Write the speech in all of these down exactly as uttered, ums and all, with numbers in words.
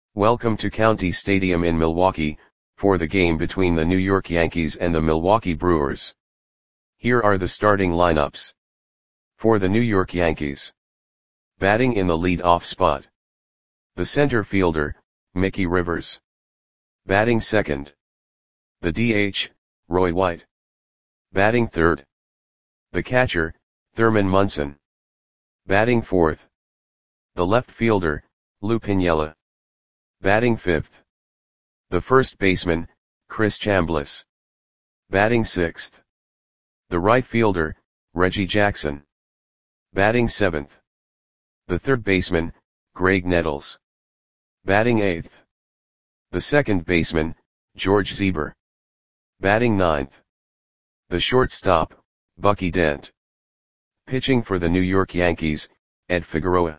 Welcome to County Stadium in Milwaukee, for the game between the New York Yankees and the Milwaukee Brewers. Here are the starting lineups. For the New York Yankees. Batting in the lead-off spot. The center fielder, Mickey Rivers. Batting second. The D H, Roy White. Batting third. The catcher, Thurman Munson. Batting fourth. The left fielder, Lou Piniella. Batting fifth. The first baseman, Chris Chambliss. Batting sixth. The right fielder, Reggie Jackson. Batting seventh. The third baseman, Graig Nettles. Batting eighth. The second baseman, George Zeber. Batting ninth. The shortstop, Bucky Dent. Pitching for the New York Yankees, Ed Figueroa.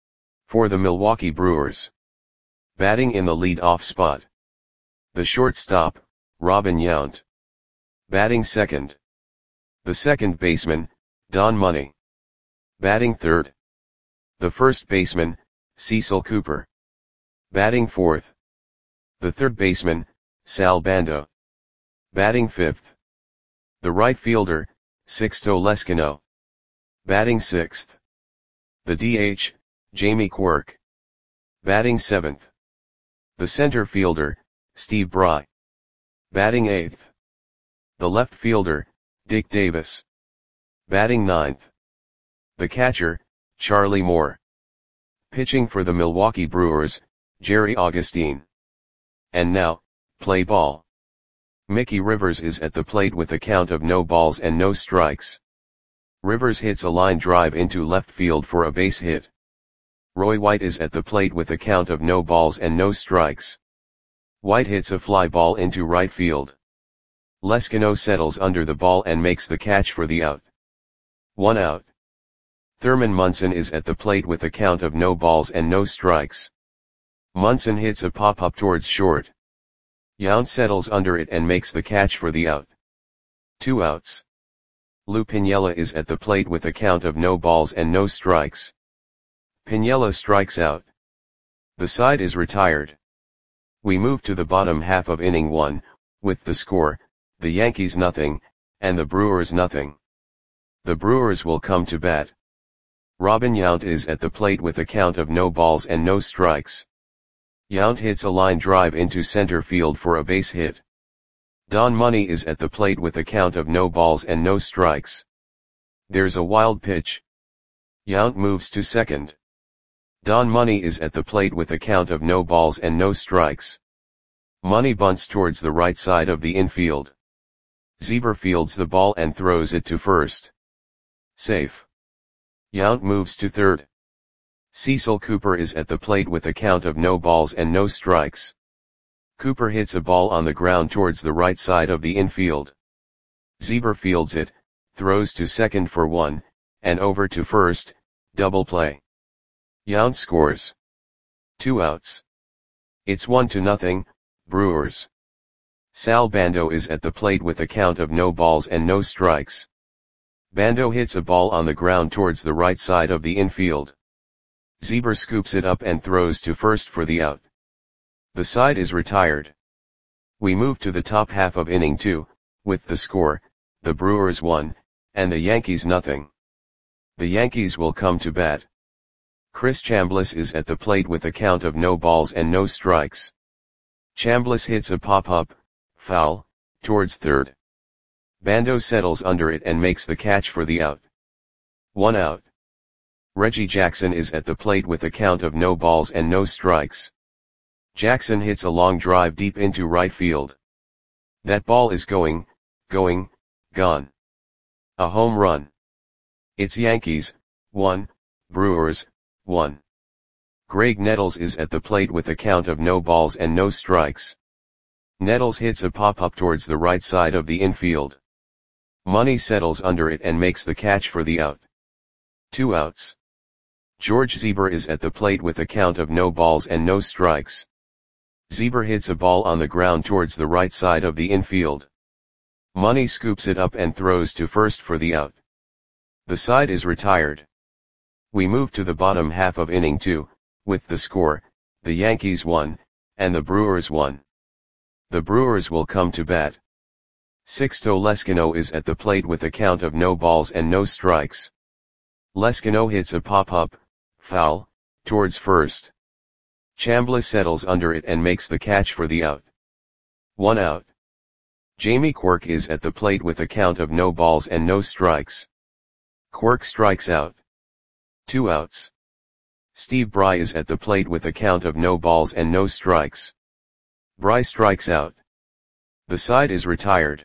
For the Milwaukee Brewers. Batting in the lead-off spot. The shortstop, Robin Yount. Batting second. The second baseman, Don Money. Batting third. The first baseman, Cecil Cooper. Batting fourth. The third baseman, Sal Bando. Batting fifth. The right fielder, Sixto Leskino. Batting sixth. The D H, Jamie Quirk. Batting seventh. The center fielder, Steve Bry. Batting eighth. The left fielder, Dick Davis. Batting ninth. The catcher, Charlie Moore. Pitching for the Milwaukee Brewers, Jerry Augustine. And now, play ball. Mickey Rivers is at the plate with a count of no balls and no strikes. Rivers hits a line drive into left field for a base hit. Roy White is at the plate with a count of no balls and no strikes. White hits a fly ball into right field. Leskino settles under the ball and makes the catch for the out. One out. Thurman Munson is at the plate with a count of no balls and no strikes. Munson hits a pop-up towards short. Yount settles under it and makes the catch for the out. Two outs. Lou Piniella is at the plate with a count of no balls and no strikes. Piniella strikes out. The side is retired. We move to the bottom half of inning one, with the score, the Yankees nothing, and the Brewers nothing. The Brewers will come to bat. Robin Yount is at the plate with a count of no balls and no strikes. Yount hits a line drive into center field for a base hit. Don Money is at the plate with a count of no balls and no strikes. There's a wild pitch. Yount moves to second. Don Money is at the plate with a count of no balls and no strikes. Money bunts towards the right side of the infield. Zeber fields the ball and throws it to first. Safe. Yount moves to third. Cecil Cooper is at the plate with a count of no balls and no strikes. Cooper hits a ball on the ground towards the right side of the infield. Zeber fields it, throws to second for one, and over to first, double play. Yount scores. Two outs. It's one to nothing, Brewers. Sal Bando is at the plate with a count of no balls and no strikes. Bando hits a ball on the ground towards the right side of the infield. Zeber scoops it up and throws to first for the out. The side is retired. We move to the top half of inning two, with the score, the Brewers one, and the Yankees nothing. The Yankees will come to bat. Chris Chambliss is at the plate with a count of no balls and no strikes. Chambliss hits a pop-up, foul, towards third. Bando settles under it and makes the catch for the out. One out. Reggie Jackson is at the plate with a count of no balls and no strikes. Jackson hits a long drive deep into right field. That ball is going, going, gone. A home run. It's Yankees, one, Brewers, one. Graig Nettles is at the plate with a count of no balls and no strikes. Nettles hits a pop-up towards the right side of the infield. Money settles under it and makes the catch for the out. Two outs. George Zeber is at the plate with a count of no balls and no strikes. Zeber hits a ball on the ground towards the right side of the infield. Money scoops it up and throws to first for the out. The side is retired. We move to the bottom half of inning two, with the score, the Yankees won, and the Brewers won. The Brewers will come to bat. Sixto Leskino is at the plate with a count of no balls and no strikes. Leskino hits a pop-up, foul, towards first. Chambliss settles under it and makes the catch for the out. One out. Jamie Quirk is at the plate with a count of no balls and no strikes. Quirk strikes out. Two outs. Steve Bry is at the plate with a count of no balls and no strikes. Bry strikes out. The side is retired.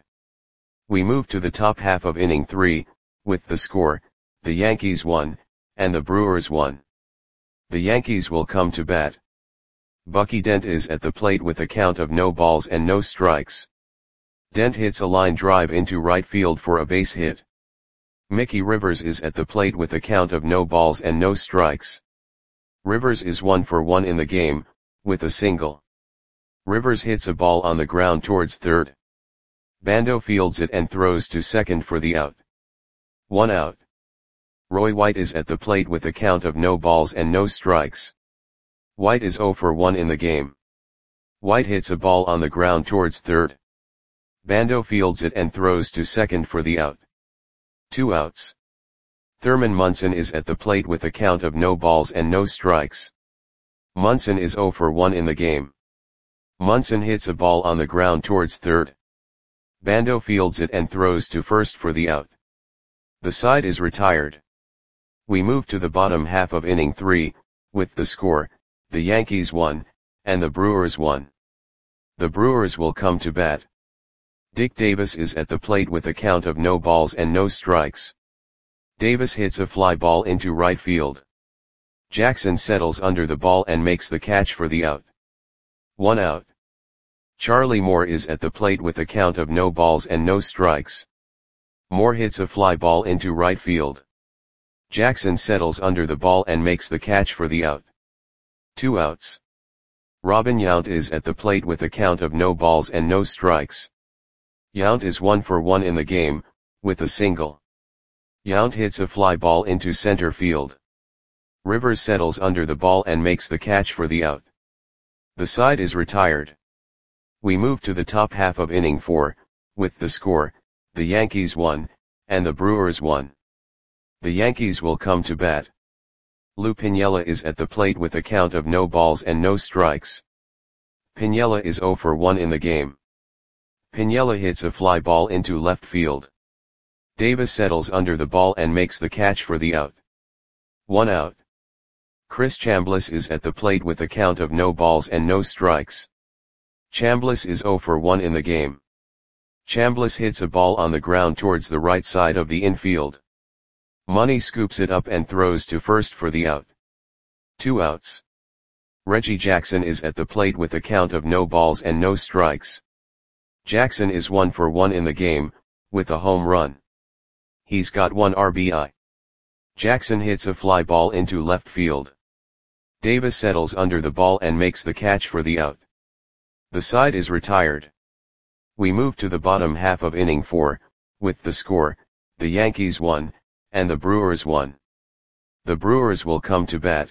We move to the top half of inning three, with the score, the Yankees won, and the Brewers won. The Yankees will come to bat. Bucky Dent is at the plate with a count of no balls and no strikes. Dent hits a line drive into right field for a base hit. Mickey Rivers is at the plate with a count of no balls and no strikes. Rivers is one for one in the game, with a single. Rivers hits a ball on the ground towards third. Bando fields it and throws to second for the out. One out. Roy White is at the plate with a count of no balls and no strikes. White is zero for one in the game. White hits a ball on the ground towards third. Bando fields it and throws to second for the out. Two outs. Thurman Munson is at the plate with a count of no balls and no strikes. Munson is zero for one in the game. Munson hits a ball on the ground towards third. Bando fields it and throws to first for the out. The side is retired. We move to the bottom half of inning three, with the score, the Yankees won, and the Brewers won. The Brewers will come to bat. Dick Davis is at the plate with a count of no balls and no strikes. Davis hits a fly ball into right field. Jackson settles under the ball and makes the catch for the out. One out. Charlie Moore is at the plate with a count of no balls and no strikes. Moore hits a fly ball into right field. Jackson settles under the ball and makes the catch for the out. Two outs. Robin Yount is at the plate with a count of no balls and no strikes. Yount is one for one in the game, with a single. Yount hits a fly ball into center field. Rivers settles under the ball and makes the catch for the out. The side is retired. We move to the top half of inning four, with the score, the Yankees won, and the Brewers won. The Yankees will come to bat. Lou Piniella is at the plate with a count of no balls and no strikes. Piniella is zero for one in the game. Piniella hits a fly ball into left field. Davis settles under the ball and makes the catch for the out. One out. Chris Chambliss is at the plate with a count of no balls and no strikes. Chambliss is zero for one in the game. Chambliss hits a ball on the ground towards the right side of the infield. Money scoops it up and throws to first for the out. Two outs. Reggie Jackson is at the plate with a count of no balls and no strikes. Jackson is one for one in the game, with a home run. He's got one R B I. Jackson hits a fly ball into left field. Davis settles under the ball and makes the catch for the out. The side is retired. We move to the bottom half of inning four, with the score, the Yankees won, and the Brewers won. The Brewers will come to bat.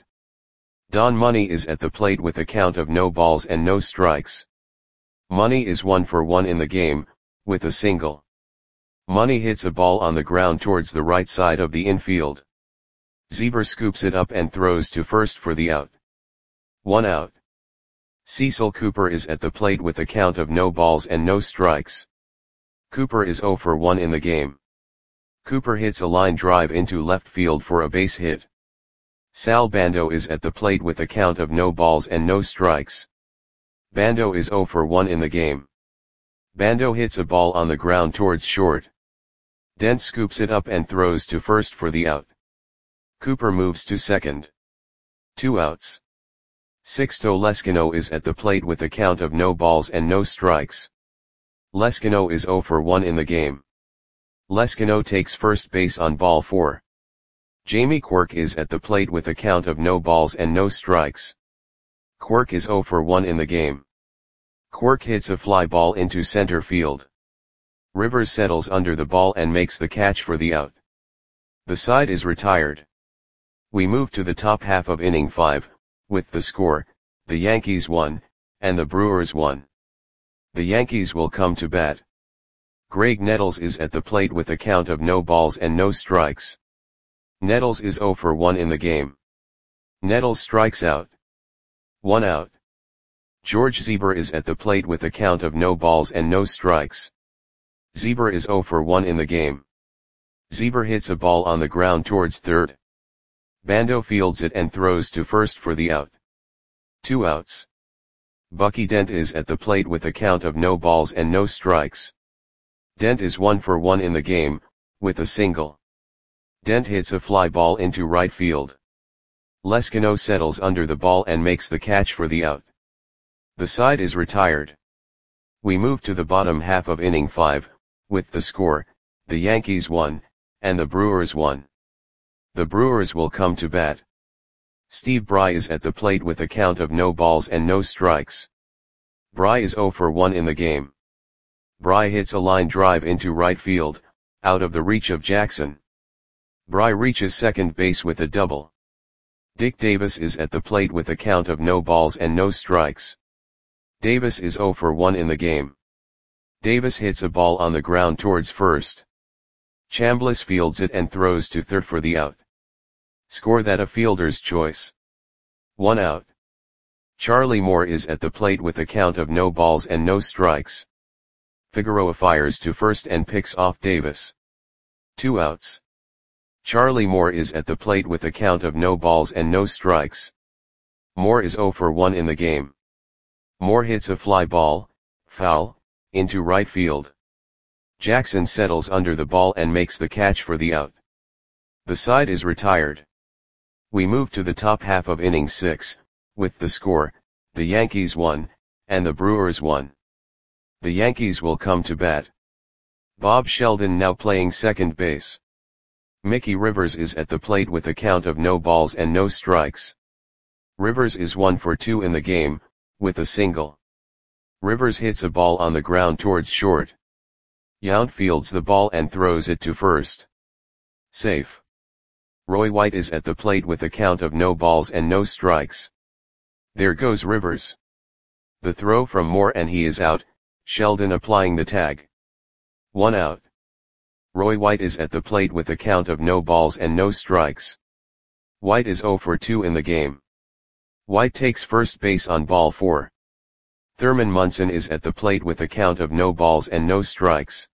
Don Money is at the plate with a count of no balls and no strikes. Money is one for one in the game, with a single. Money hits a ball on the ground towards the right side of the infield. Zeber scoops it up and throws to first for the out. One out. Cecil Cooper is at the plate with a count of no balls and no strikes. Cooper is zero for one in the game. Cooper hits a line drive into left field for a base hit. Sal Bando is at the plate with a count of no balls and no strikes. Bando is zero for one in the game. Bando hits a ball on the ground towards short. Dent scoops it up and throws to first for the out. Cooper moves to second. Two outs. Sixto Leskino is at the plate with a count of no balls and no strikes. Leskino is zero for one in the game. Leskino takes first base on ball four. Jamie Quirk is at the plate with a count of no balls and no strikes. Quirk is zero for one in the game. Quirk hits a fly ball into center field. Rivers settles under the ball and makes the catch for the out. The side is retired. We move to the top half of inning five, with the score, the Yankees won, and the Brewers won. The Yankees will come to bat. Graig Nettles is at the plate with a count of no balls and no strikes. Nettles is oh for one in the game. Nettles strikes out. One out. George Zeber is at the plate with a count of no balls and no strikes. Zeber is oh for one in the game. Zeber hits a ball on the ground towards third. Bando fields it and throws to first for the out. Two outs. Bucky Dent is at the plate with a count of no balls and no strikes. Dent is one for one in the game, with a single. Dent hits a fly ball into right field. Leskino settles under the ball and makes the catch for the out. The side is retired. We move to the bottom half of inning five, with the score, the Yankees won, and the Brewers won. The Brewers will come to bat. Steve Bry is at the plate with a count of no balls and no strikes. Bry is oh for one in the game. Bry hits a line drive into right field, out of the reach of Jackson. Bry reaches second base with a double. Dick Davis is at the plate with a count of no balls and no strikes. Davis is oh for one in the game. Davis hits a ball on the ground towards first. Chambliss fields it and throws to third for the out. Score that a fielder's choice. One out. Charlie Moore is at the plate with a count of no balls and no strikes. Figueroa fires to first and picks off Davis. Two outs. Charlie Moore is at the plate with a count of no balls and no strikes. Moore is oh for one in the game. Moore hits a fly ball, foul, into right field. Jackson settles under the ball and makes the catch for the out. The side is retired. We move to the top half of inning six, with the score, the Yankees won, and the Brewers won. The Yankees will come to bat. Bob Sheldon now playing second base. Mickey Rivers is at the plate with a count of no balls and no strikes. Rivers is one for two in the game, with a single. Rivers hits a ball on the ground towards short. Yount fields the ball and throws it to first. Safe. Roy White is at the plate with a count of no balls and no strikes. There goes Rivers. The throw from Moore and he is out, Sheldon applying the tag. One out. Roy White is at the plate with a count of no balls and no strikes. White is oh for two in the game. White takes first base on ball four. Thurman Munson is at the plate with a count of no balls and no strikes.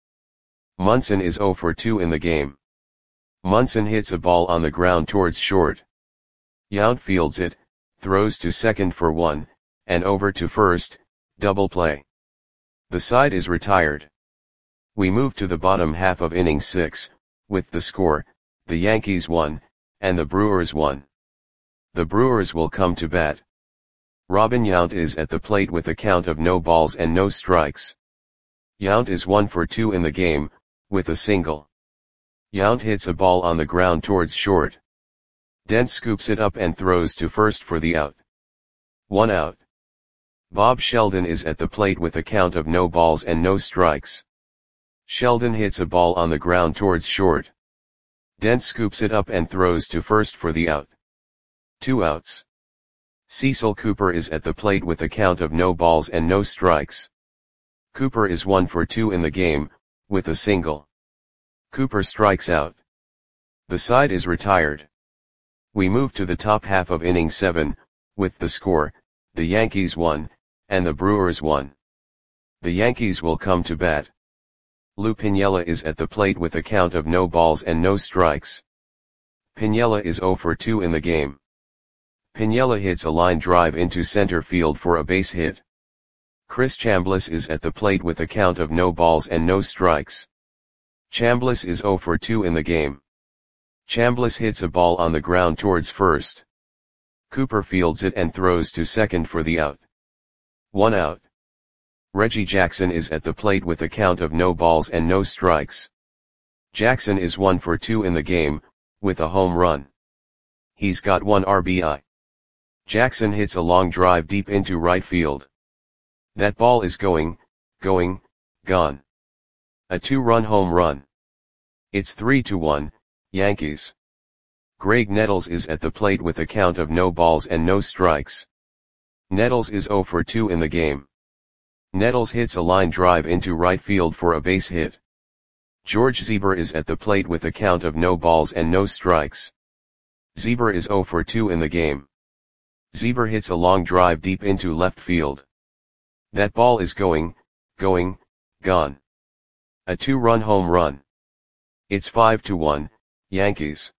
Munson is oh for two in the game. Munson hits a ball on the ground towards short. Yount fields it, throws to second for one, and over to first, double play. The side is retired. We move to the bottom half of inning six, with the score, the Yankees won, and the Brewers won. The Brewers will come to bat. Robin Yount is at the plate with a count of no balls and no strikes. Yount is one for two in the game, with a single. Yount hits a ball on the ground towards short. Dent scoops it up and throws to first for the out. One out. Bob Sheldon is at the plate with a count of no balls and no strikes. Sheldon hits a ball on the ground towards short. Dent scoops it up and throws to first for the out. Two outs. Cecil Cooper is at the plate with a count of no balls and no strikes. Cooper is one for two in the game, with a single. Cooper strikes out. The side is retired. We move to the top half of inning seven, with the score, the Yankees won, and the Brewers won. The Yankees will come to bat. Lou Piniella is at the plate with a count of no balls and no strikes. Piniella is oh for two in the game. Piniella hits a line drive into center field for a base hit. Chris Chambliss is at the plate with a count of no balls and no strikes. Chambliss is oh for two in the game. Chambliss hits a ball on the ground towards first. Cooper fields it and throws to second for the out. One out. Reggie Jackson is at the plate with a count of no balls and no strikes. Jackson is one for two in the game, with a home run. He's got one R B I. Jackson hits a long drive deep into right field. That ball is going, going, gone. A two-run home run. It's three to one, Yankees. Graig Nettles is at the plate with a count of no balls and no strikes. Nettles is zero for two in the game. Nettles hits a line drive into right field for a base hit. George Zeber is at the plate with a count of no balls and no strikes. Zeber is zero for two in the game. Zeber hits a long drive deep into left field. That ball is going, going, gone. A two-run home run. It's five to one, Yankees.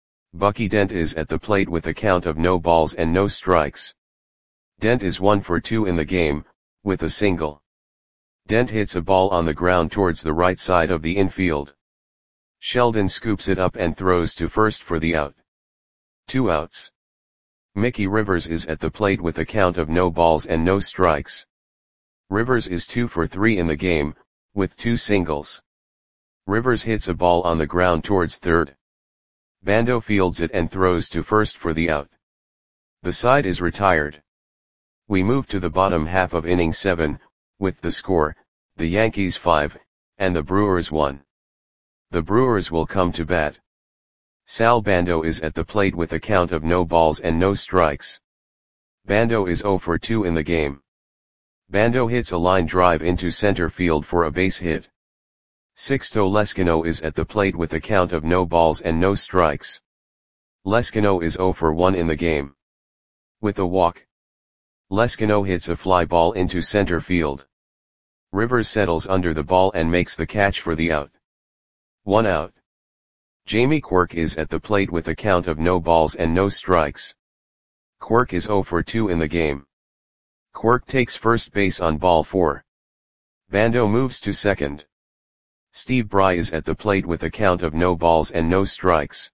Bucky Dent is at the plate with a count of no balls and no strikes. Dent is one for two in the game, with a single. Dent hits a ball on the ground towards the right side of the infield. Sheldon scoops it up and throws to first for the out. Two outs. Mickey Rivers is at the plate with a count of no balls and no strikes. Rivers is two for three in the game, with two singles. Rivers hits a ball on the ground towards third. Bando fields it and throws to first for the out. The side is retired. We move to the bottom half of inning seven, with the score, the Yankees five, and the Brewers one. The Brewers will come to bat. Sal Bando is at the plate with a count of no balls and no strikes. Bando is zero for two in the game. Bando hits a line drive into center field for a base hit. Sixto Leskino is at the plate with a count of no balls and no strikes. Leskino is zero for one in the game. With a walk, Leskino hits a fly ball into center field. Rivers settles under the ball and makes the catch for the out. One out. Jamie Quirk is at the plate with a count of no balls and no strikes. Quirk is zero for two in the game. Quirk takes first base on ball four. Bando moves to second. Steve Bry is at the plate with a count of no balls and no strikes.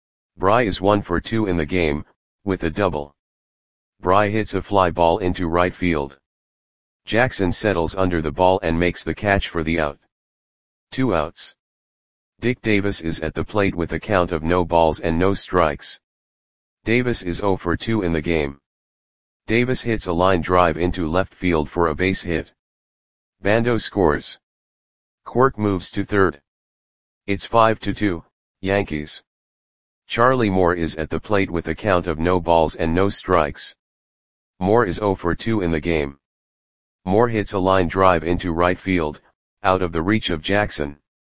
Bry is one for two in the game, with a double. Bry hits a fly ball into right field. Jackson settles under the ball and makes the catch for the out. Two outs. Dick Davis is at the plate with a count of no balls and no strikes. Davis is zero for two in the game. Davis hits a line drive into left field for a base hit. Bando scores. Quirk moves to third. It's five to two, Yankees. Charlie Moore is at the plate with a count of no balls and no strikes. Moore is zero for two in the game. Moore hits a line drive into right field, out of the reach of Jackson.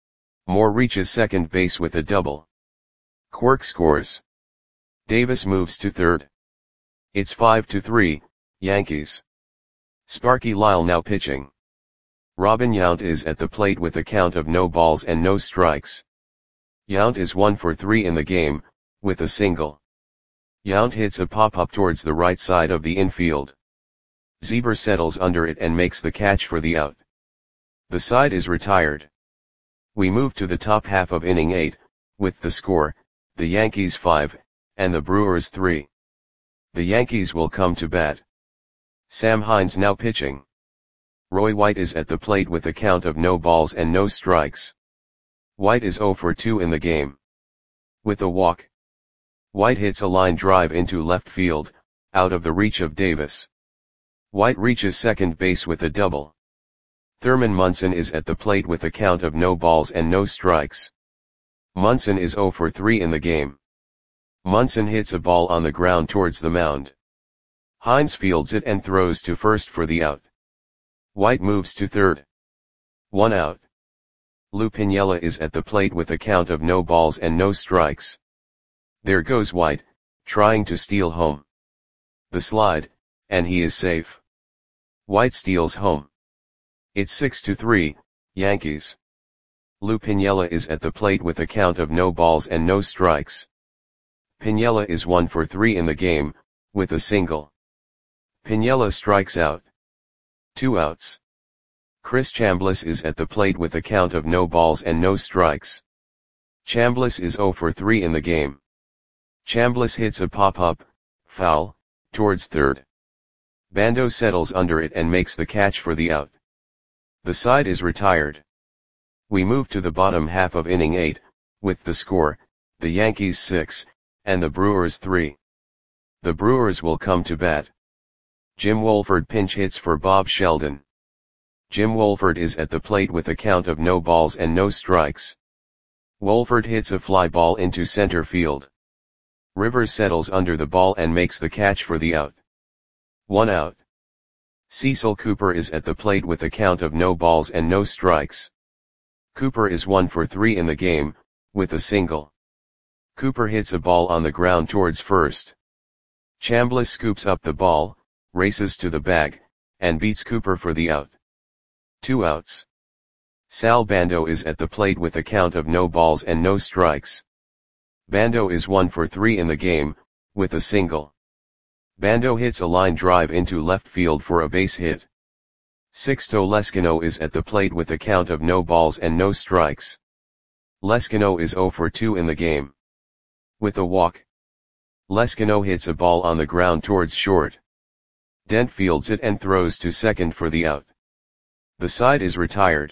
Moore reaches second base with a double. Quirk scores. Davis moves to third. It's five to three, Yankees. Sparky Lyle now pitching. Robin Yount is at the plate with a count of no balls and no strikes. Yount is one for three in the game, with a single. Yount hits a pop-up towards the right side of the infield. Zeber settles under it and makes the catch for the out. The side is retired. We move to the top half of inning eight, with the score, the Yankees five, and the Brewers three. The Yankees will come to bat. Sam Hines now pitching. Roy White is at the plate with a count of no balls and no strikes. White is zero for two in the game. With a walk, White hits a line drive into left field, out of the reach of Davis. White reaches second base with a double. Thurman Munson is at the plate with a count of no balls and no strikes. Munson is zero for three in the game. Munson hits a ball on the ground towards the mound. Hines fields it and throws to first for the out. White moves to third. One out. Lou Piniella is at the plate with a count of no balls and no strikes. There goes White, trying to steal home. The slide, and he is safe. White steals home. It's six to three, Yankees. Lou Piniella is at the plate with a count of no balls and no strikes. Piniella is one for three in the game, with a single. Piniella strikes out. Two outs. Chris Chambliss is at the plate with a count of no balls and no strikes. Chambliss is zero for three in the game. Chambliss hits a pop-up, foul, towards third. Bando settles under it and makes the catch for the out. The side is retired. We move to the bottom half of inning eight, with the score, the Yankees six, and the Brewers three. The Brewers will come to bat. Jim Wolford pinch hits for Bob Sheldon. Jim Wolford is at the plate with a count of no balls and no strikes. Wolford hits a fly ball into center field. Rivers settles under the ball and makes the catch for the out. One out. Cecil Cooper is at the plate with a count of no balls and no strikes. Cooper is one for three in the game, with a single. Cooper hits a ball on the ground towards first. Chambliss scoops up the ball, races to the bag, and beats Cooper for the out. Two outs. Sal Bando is at the plate with a count of no balls and no strikes. Bando is one for three in the game, with a single. Bando hits a line drive into left field for a base hit. Sixto Leskino is at the plate with a count of no balls and no strikes. Leskino is zero for two in the game. With a walk. Leskino hits a ball on the ground towards short. Dent fields it and throws to second for the out. The side is retired.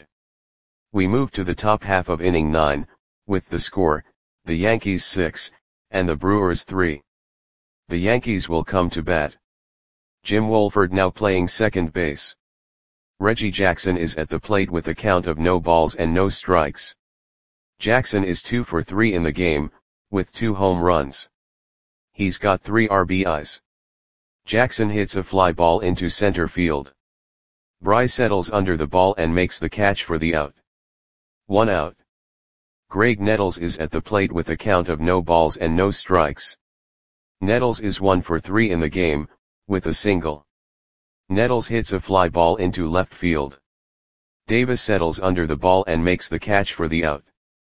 We move to the top half of inning nine, with the score, the Yankees six, and the Brewers three. The Yankees will come to bat. Jim Wohlford now playing second base. Reggie Jackson is at the plate with a count of no balls and no strikes. Jackson is two for three in the game, with two home runs. He's got three R B Is. Jackson hits a fly ball into center field. Bry settles under the ball and makes the catch for the out. One out. Greg Nettles is at the plate with a count of no balls and no strikes. Nettles is one for three in the game, with a single. Nettles hits a fly ball into left field. Davis settles under the ball and makes the catch for the out.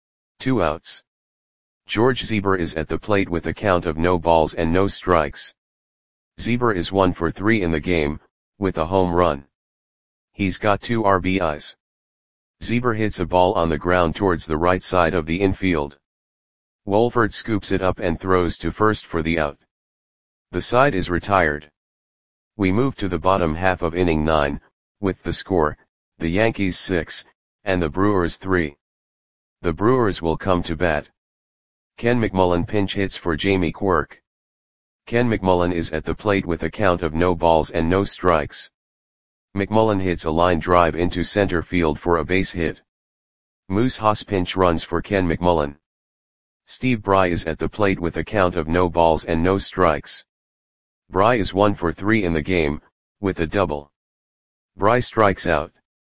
Two outs. George Zeber is at the plate with a count of no balls and no strikes. Zeber is one for three in the game, with a home run. He's got two R B Is. Zeber hits a ball on the ground towards the right side of the infield. Wohlford scoops it up and throws to first for the out. The side is retired. We move to the bottom half of inning nine, with the score, the Yankees six, and the Brewers three. The Brewers will come to bat. Ken McMullen pinch hits for Jamie Quirk. Ken McMullen is at the plate with a count of no balls and no strikes. McMullen hits a line drive into center field for a base hit. Moose Haas pinch runs for Ken McMullen. Steve Bry is at the plate with a count of no balls and no strikes. Bry is one for three in the game, with a double. Bry strikes out.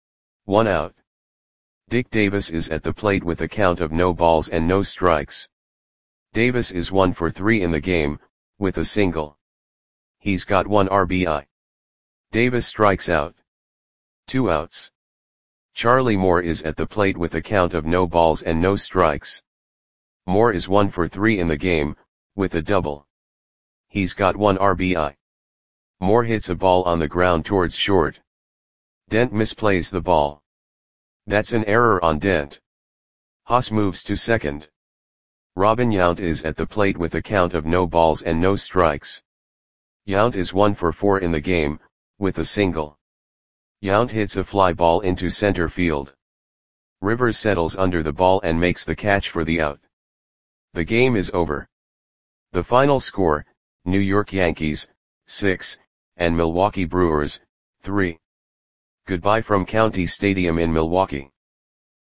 One out. Dick Davis is at the plate with a count of no balls and no strikes. Davis is one for three in the game, with a single. He's got one R B I. Davis strikes out. Two outs. Charlie Moore is at the plate with a count of no balls and no strikes. Moore is one for three in the game, with a double. He's got one R B I. Moore hits a ball on the ground towards short. Dent misplays the ball. That's an error on Dent. Haas moves to second. Robin Yount is at the plate with a count of no balls and no strikes. Yount is one for four in the game, with a single. Yount hits a fly ball into center field. Rivers settles under the ball and makes the catch for the out. The game is over. The final score, New York Yankees, six, and Milwaukee Brewers, three. Goodbye from County Stadium in Milwaukee.